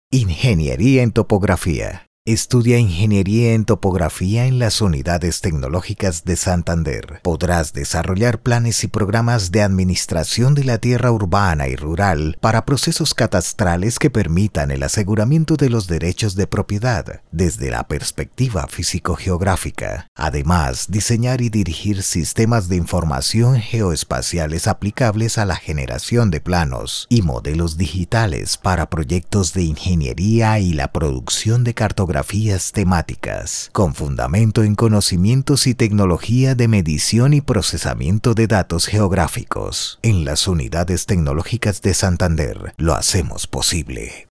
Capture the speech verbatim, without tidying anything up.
Ingeniería en topografía. Estudia Ingeniería en Topografía en las Unidades Tecnológicas de Santander. Podrás desarrollar planes y programas de administración de la tierra urbana y rural para procesos catastrales que permitan el aseguramiento de los derechos de propiedad desde la perspectiva físico-geográfica. Además, diseñar y dirigir sistemas de información geoespaciales aplicables a la generación de planos y modelos digitales para proyectos de ingeniería y la producción de cartografías temáticas, con fundamento en conocimientos y tecnología de medición y procesamiento de datos geográficos. En las Unidades Tecnológicas de Santander lo hacemos posible.